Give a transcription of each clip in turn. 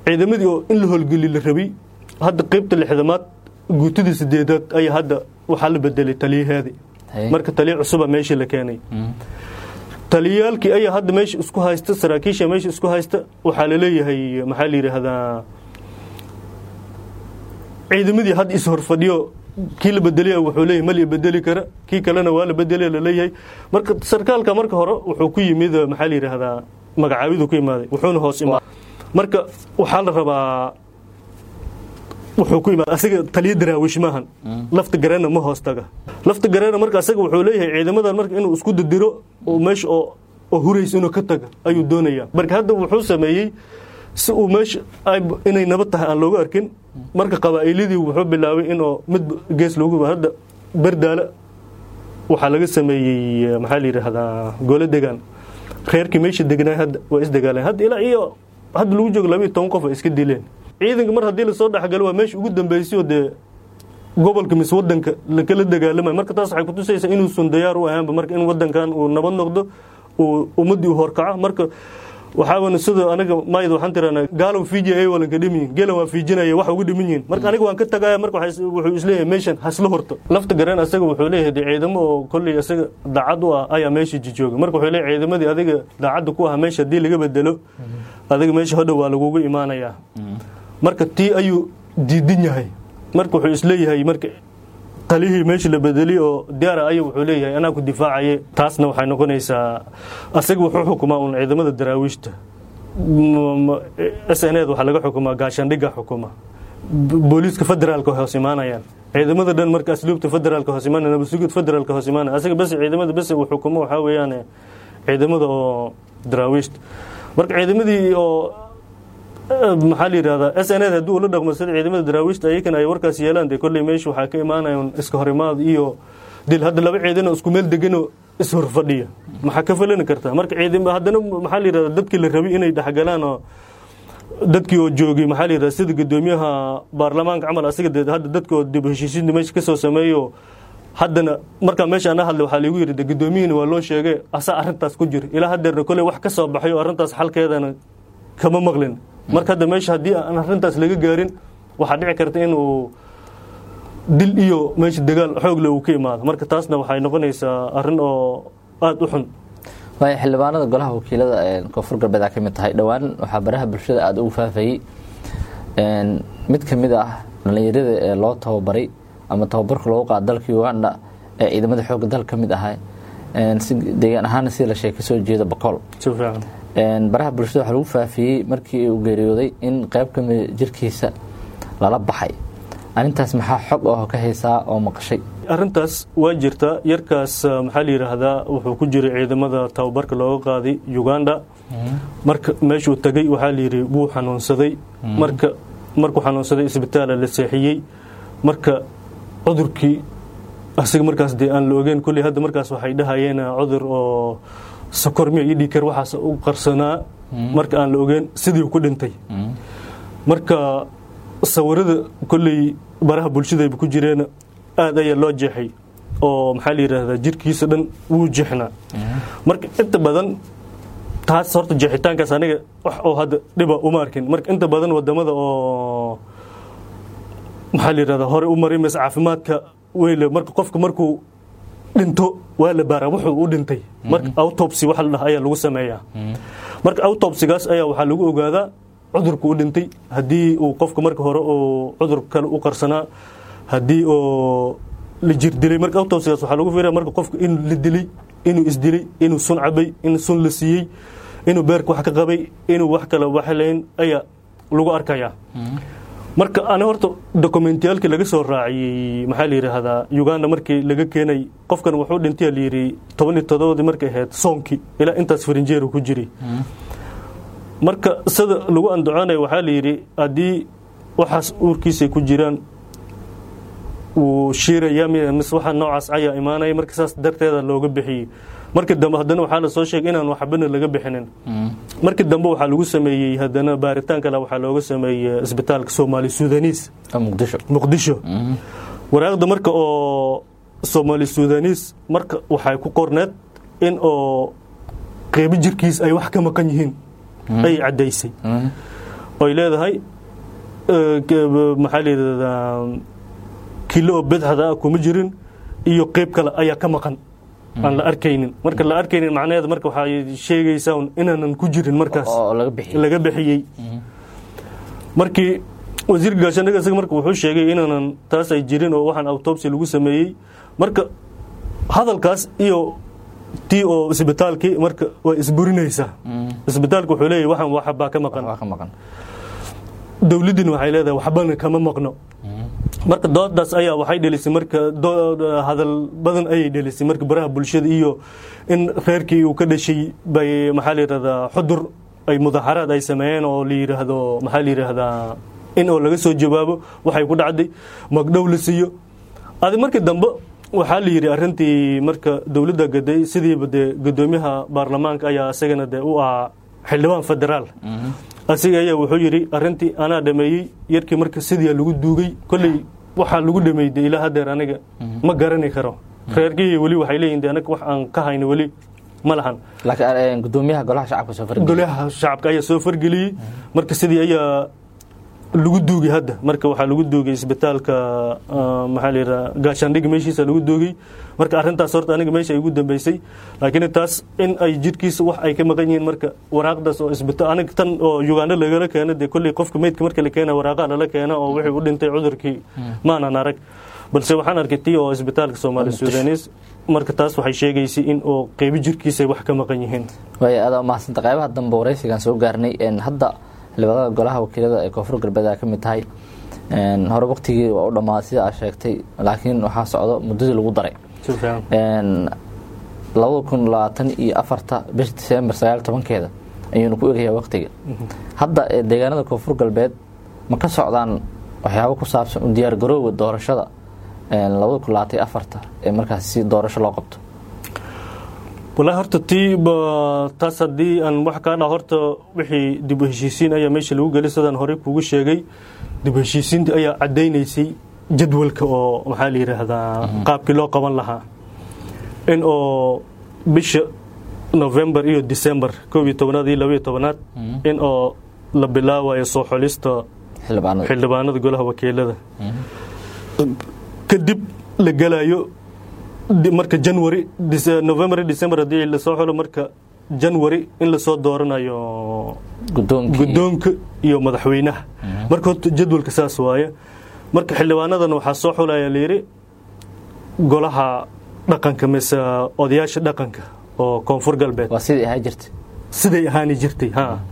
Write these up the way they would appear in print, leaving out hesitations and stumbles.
ciidamadii oo in la howlgeli la rabay hadda qaybta 6aad guutidii 8aad ayaa hadda waxaa la bedelay taliyaheedii marka taliye cusub meeshii la keenay taliyaalkii ayaa hadda meesha isku haysta saraakiisha meesha isku haysta waxaa la leeyahay maxaa la yiraahdaa ciidamadii hadda is horfadhiyo kii la bedelay wuxuu leeyahay mali bedeli kara kii kalena waa la bedelay la leeyahay marka sarkaalka marka hore wuxuu ku yimid maxaa la yiraahdaa magacaabidu ku imaaday wuxuuna hoos imaaday marka waxaa la rabaa wuxuu ku imaaday asaga taliye daraawish maahan lafta gareena ma hoos taga lafta gareena marka asaga wuxuu leeyahay ciidamadan marka inuu isku didiro oo meesha oo hurayso inuu ka taga ayuu doonayaa marka hadda wuxuu sameeyay si uu meesha inay nabad tahay aan looga arkin marka qabaa'ilidii wuxuu bilaabay inuu mid gees loogu hadda bardaala waxaa laga sameeyay maxaa la yiraahdaa gole degaan reerkii meesha deganaa hadda waa isdagaaleen hadda ilaa iyo hadda lagu joogo 12 qof iska dileen ciidanka mar hadii la soo dhaxgalo waa meesha ugu dambeysay oo de gobolka mis wadanka la kala dagaalamay marka taas waxay ku tusaysaa inuu sun diyaar u ahaanba marka in wadankan uu nabad noqdo oo ummadii u horkaco marka waxaana sida anaga maayid waxaan tiraanaa gaalow fiijiye ay walanka dhimin geela waa fiijinaya wax ugu dhimin yihiin marka aniga waan ka tagaya marka wuxuu isleeyahay meeshan hasla horto lafta garan asaga wuxuu leeyahay ciidamo oo kulli asaga daacad u ah ayaa meesha jooga marka wuxuu leeyahay ciidamadii adiga daacad ku ah meesha hadii laga bedelo adiga meesha hadda waa lagu imaanaya marka tii ayuu diidan yahay marka wuxuu isleeyahay marka talihii meesha la bedeli oo diyaar ayuu wuxuu leeyahay anaa ku difaacay taasna waxay noqonaysaa asaga wuxuu xukumaa un ciidamada daraawiishta SNAd waxa laga xukumaa gaashaandhiga xukuma booliiska federaalka hoos imaanayaan ciidamada dhan marka asluubta federaalka hoos imaanayaan nabadsugiid federaalka hoos imaanayaan asaga bas ciidamada bas uu xukumo waxa weeyaan ciidamada oo daraawiishta marka ciidamadii oo maxaa la yiraahdaa SNAd haduu la dhaqmo sida ciidamada daraawiishta ayagana ay warkaas yeelaan de kulli meesha waxa ka imaanayaan iska horimaad iyo dil hadda laba ciidan oo isku meel degan oo is horfadhiya maxaa ka filan kartaa marka ciidan haddana maxaa la yiraahdaa dadkii la rabay inay dhaxgalaan oo dadkii oo joogay maxaa la yiraahdaa sida gudoomiyaha baarlamaanka camal asiga hadda dadkoo dib heshiisiin meesha ka soo sameeyo haddana marka meesha ana hadlay waxa lagu yiri gudoomiyihina waa loo sheegay asa arintaas ku jir ilaa hadda kulli wax ka soo baxay arintaas xalkeedana kama maqlin marka hadda meesha hadii aan arintaas laga gaarin waxa dhici karta in uu dil iyo meesha dagaal xoog leh uu ka imaado marka taasna waxay noqonaysaa arin oo aad u xun way xildhibaanada golaha wakiilada koonfur galbeed ka mid tahay dhawaan waxa baraha bulshada aad ugu faafayay mid kamid ah dhalinyarada ee loo tababaray ama tababarka loo qaad dalka Uganda ee ciidamada xoogga dalka kamid ahaa si deegaan ahaan si la sheekay soo jeeda Boqol baraha bulshada waxa lagu faafiyay markii uu geeriyooday in qayb ka mid jirkiisa lala baxay arintaas maxaa xog oo ka haysaa oo maqashay arintaas waa jirta yarkaas maxaa la yiraahdaa wuxuu ku jiray ciidamada tababarka looga qaaday Uganda marka meeshuu tagay waxa la yiri wuu xanuunsaday markuu xanuunsaday isbitaal la seexiyay marka cudurkii asiga markaas aan la ogeyn kulli hadda markaas waxay dhahayeen cudur oo sokormiya iyo dhiikar waxaas u qarsanaa marka aan la ogeyn sidii ku dhintay marka sawirada kulli baraha bulshada ku jireen aad ayaa loo jeexay oo maxaa la yiraahdaa jirkiisa dhan wuu jeexnaa marka inta badan taas horta jeexitaankaas aniga wax oo hadda dhiba uma arkin marka inta badan wadamada oo maxaa la yiraahdaa hore u maray mas caafimaadka weyle marka qofka markuu dhinto waa la baaraa wuxuu u dhintay marka autopsy waxa la dhahaa ayaa lagu sameeyaa marka autopsigaas ayaa waxa lagu ogaadaa cudurku u dhintay hadii uu qofka marka hore oo cudur kale u qarsanaa hadii oo la jir dilay marka autopsigaas waxa lagu fiiriyaa marka qofka in la dilay inuu isdilay inuu sun cabay in sun la siiyay inuu beerka wax ka qabay inuu wax kale waxleen ayaa lagu arkayaa marka ana horta dokumentiyalka laga soo raaciyay maxaa la yiraahdaa Uganda markii laga keenay qofkan wuxuu dhintay la yiri 17 markay ahayd soonki ilaa intaas farinjeer ku jiray marka sida lagu andacoonay waxa la yiri hadii waxaas uurkiisa ku jiraan uu shiiraya mis waxa noocaas ayaa imaanay marka saas darteeda looga bixiyay markii dambe haddana waxa la soo sheegay inaan waxbana laga bixinin markii dambe waxa lagu sameeyay haddana baaritaan kale waxa looga sameeyay isbitaalka Somali Sudanese Muqdisho waraaqda marka oo Somali Sudanese marka waxay ku qorneed in oo qeyb jirkiis ay wax ka maqan yihiin ay cadeysay oy leedahay maxaa la yidhahdaa kilo oo bidxada kuma jirin iyo qeyb kale ayaa ka maqan aan la arkaynin marka la arkaynin macnaheeda marka waxay sheegaysaa inaanan ku jirin markaas laga bixiyey markii wasiirka gaashaandhigga isaga marka wuxuu sheegay inaanan taas ay jirin oo waxaan autopsy lagu sameeyey marka hadalkaas iyo tii oo isbitaalkii marka way isburinaysaa isbitaalka wuxuu leeyahay waxaan waxbaa ka maqan dowladdina waxay leedahay waxbana kama maqno marka doodaas ayaa waxay dhelisay marka hadal badan ayay dhelisay marka baraha bulshada iyo in reerkii uu ka dhashay bay maxaa la yidhahdaa xudur ay mudaaharaad ay sameeyeen oo la yidhaahdo maxaa la yidhaahdaa in oo laga soo jawaabo waxay ku dhacday magdhow la siiyo adi markii dambe waxaa la yidhi arrintii marka dowladda gaday sidiiba dee guddoomiyaha baarlamaanka ayaa isagana dee u ahaa xildhibaan federaal asiga ayaa wuxuu yidhi arrintii anaa dhameeyey yarkii marka sidii lagu duugay kolley waxaa lagu dhameeyey ilaa hadeer aniga ma garani karo reerkii weli waxay leeyihin de anaga wax aan ka hayno weli ma lahan laakiin gudoomiyaha golaha shacabka ayaa soo fargeliyey marka sidii ayaa lagu duugay hadda marka waxaa lagu duugay isbitaalka maxaa la yidhaha gaashaandhigga meeshiisa lagu duugay marka arrintaas horta aniga meesha ay ugu dambeysay laakiin taas in ay jidhkiisa wax ay ka maqan yihiin marka waraaqdaas oo isbitaal aniga tan oo Uganda lagala keeno dee kolley qofka meydka marka la keena waraaqa lala keeno oo wixii u dhintay cudurkii maanan arag balse waxaan arkay tii oo isbitaalka Soomaali Suudanis marka taas waxay sheegaysay in oo qayb jirkiisa wax ka maqan yihiin way aad ma santa qaybaha dambe wareysigan soo gaarnay in hadda labada golaha wakiilada ee koonfur galbeed ka mid tahay hore waqtigii waa u dhamaaday sida aad sheegtay laakiin waxaa socdo muddadii lagu daray 2024 bishii December 19 ayuu ku eegaya waqtiga hadda deegaanada koonfur galbeed ma ka socdaan waxyaabo ku saabsan u diyaar garowga doorashada 2024 ee markaas si doorasho loo qabto والله horta taas haddii aan wax ka dhaho horta wixii dib u heshiisiin ayaa meesha lagu gelay sidaan hore kugu sheegay dib u heshiisiinta ayaa cadaynaysay jadwalka oo maxaa la yiraahdaa qaabkii loo qaban lahaa in oo bisha November iyo December 12 iyo 12 in oo la bilaabayo soo xulista xildhibaanada golaha wakiilada kadib la galayo marka January November December hadii la soo xulo marka January in la soo dooranayo gudoonka iyo madaxweynaha marka jadwalka saas waaye marka xildhibaanadan waxa soo xulaya leeri golaha dhaqanka mise odayaasha dhaqanka oo koonfur galbeed waa sidii ahaani jirtay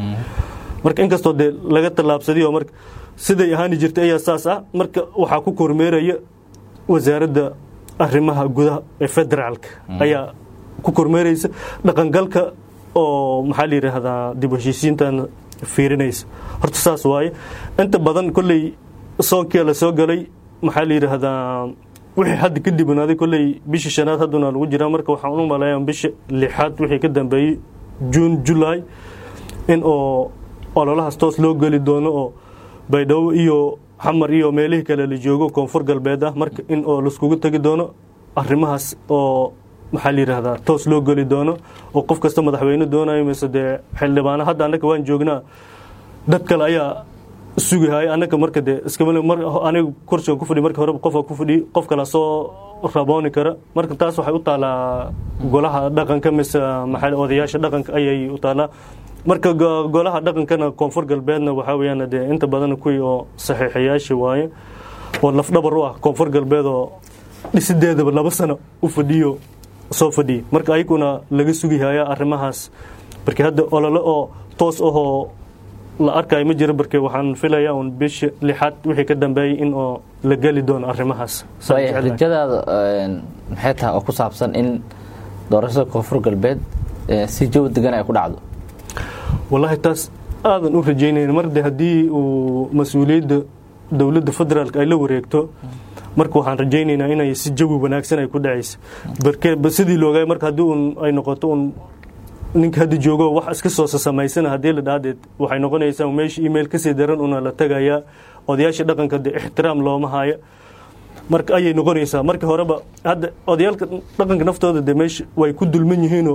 marka inkastoo de laga talaabsaday oo marka sidii ahaani jirtay ayaa saas ah marka waxa ku kormeeraya wasaaradda arrimaha gudaha ee federaalka ayaa ku kormeeraysa dhaqangalka oo maxaa la yiraahdaa dib u heshiisiintan fiirinaysa horta saas waaye inta badan kolley soonkii la soo galay maxaa la yiraahdaa wixii hadda ka dibnaaday kolley bishii shanaad haduna lagu jiraa marka waxaan u maleeyaa bishii lixaad wixii ka dambeeyay June July in oo ololahaas toos loo gali doono oo Baydhabo iyo xamar iyo meelaha kale la joogo koonfur galbeed ah marka in oo la iskugu tagi doono arrimahaas oo maxaa la yiraahdaa toos loo gali doono oo qof kasta madaxweyne doonayo mise dee xildhibaan hadda anaga waan joognaa dad kale ayaa sugayay anaga marka dee iskama aniga kursiga ku fadhi marka hore qof kale soo rabooni kara marka taas waxay u taalaa golaha dhaqanka mise maxaa odayaasha dhaqanka ayay u taalaa marka golaha dhaqankana koonfur galbeedna waxa weeyaan de inta badan kuwii oo saxiixayaasha waaye oo laf dhabar u ah koonfur galbeed oo dhisideedaba 2 sano u fadhiyo soo fadhiyo marka ayaguna laga sugayay arrimahaas markii hadda olole oo toos ah la arkay ma jiro barkay waxaan filayaa un bish lixaad wixii ka dambeeyay in oo la gali doono arrimahaas rajadaada maxay tahay oo ku saabsan in doorashada koonfur galbeed si jawi degan ay ku dhacdo والله taas aadan u rajeynayna marde hadii uu mas'uuliyadda dawladda federaalka ay la wareegto marka waxaan rajeynaynaa inay si jawi wanaagsan ay ku dhacayso barkee sidii loogaay marka hadii ay noqoto ninka hadda joogo wax iska soo sameysana hadii la dhaadeed waxay noqonaysaa meesha email ka sii daran una la tagaya odayaasha dhaqanka de ixtiraam looma haayo marka ayay noqonaysaa markii horeba hadda odayaalka dhaqanka naftooda de meesha way ku dulman yihiin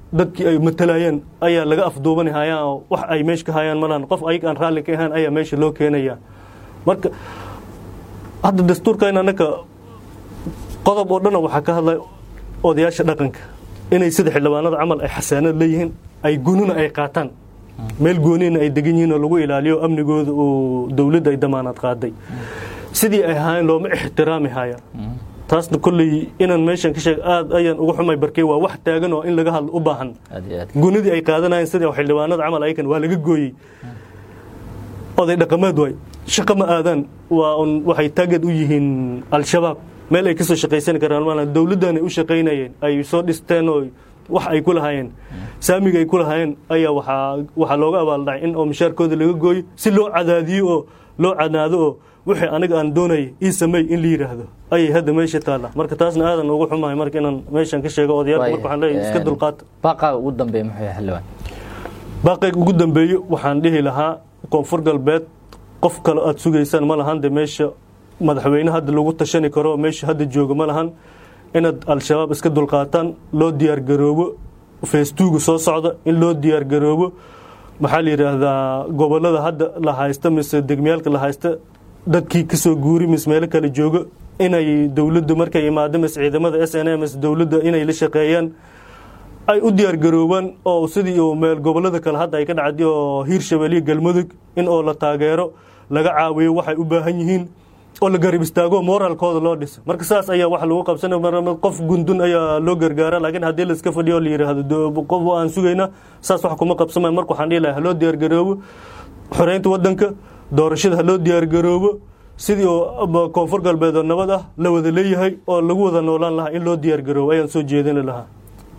dadkii ay matalayeen ayaa laga afduubani hayaan oo wax ay meesha ka hayaan malahan qof ayaga aan raalli ka ahaan ayaa meesha loo keenaya marka hadda dastuurkan annaka qodob oo dhan waxaa ka hadlay odayaasha dhaqanka inay sida xildhibaanada camal ay xasaanad leeyihiin ay gununa ay qaataan meel goonina ay degan yihiin oo lagu ilaaliyo amnigooda oo dawladda ay damaanad qaaday sidii ay ahaayeen looma ixtiraami haya taasna kolley inaan meeshan ka sheeg aad ayaan ugu xumay barkay waa wax taagan oo in laga hadlo u baahan gunidii ay qaadanayeen sidii xildhibaanada camal ayakan waa laga gooyey oday dhaqameed way shaqo ma aadaan waxay taageed u yihiin al-shabaab meel ay ka soo shaqaysan karaan maalan dawladdan ay u shaqaynayeen ay soo dhisteen oo wax ay ku lahaayeen saamiga ay ku lahaayeen ayaa waxaa looga abaaldhacay in oo mishaarkooda laga gooyo si loo cadaadiyo oo loo canaado oo wixii aniga aan doonayay ii sameey in la yidhaahdo ayay hadda meesha taalla marka taasna aadan ugu xumahay marka inaan meeshan ka sheego odayaalka marka waxaan leeyahay iska dulqaata baaqaaga ugu dambeeya muxuu yahay xildhibaan baaqayga ugu dambeeyo waxaan dhihi lahaa koonfur galbeed qof kale aad sugaysaan ma lahan de meesha madaxweyne hadda lagu tashani karo meesha hadda jooga ma lahan inaad al-shabaab iska dulqaataan loo diyaargaroobo feestuuga soo socda in loo diyaargaroobo maxaa la yidhaahdaa gobollada hadda la haysta mise degmiyaalka la haysta dadkii ka soo guuri mise meelo kale jooga inay dawladda markay imaado mise ciidamada SNA mise dawladda inay la shaqeeyaan ay u diyaargaroobaan oo sidii oo meel gobollada kale hadda ay ka dhacday oo Hiirshabelle Galmudug in oo la taageero laga caawiyo waxay u baahan yihiin oo la garab istaago moraalkooda loo dhiso marka saas ayaa wax lagu qabsanay qof gundun ayaa loo gargaara laakiin haddii la iska fadhiyo la yiraahdo qof aan sugayna saas wax kuma qabsamayn marka waxaan dhihi lahaa loo diyaargaroobo xoreynta wadanka doorashada loo diyaargaroobo sidii oo koonfur galbeed oo nabad ah la wada leeyahay oo lagu wada noolaan lahaa in loo diyaargaroobo ayaan soo jeedin lahaa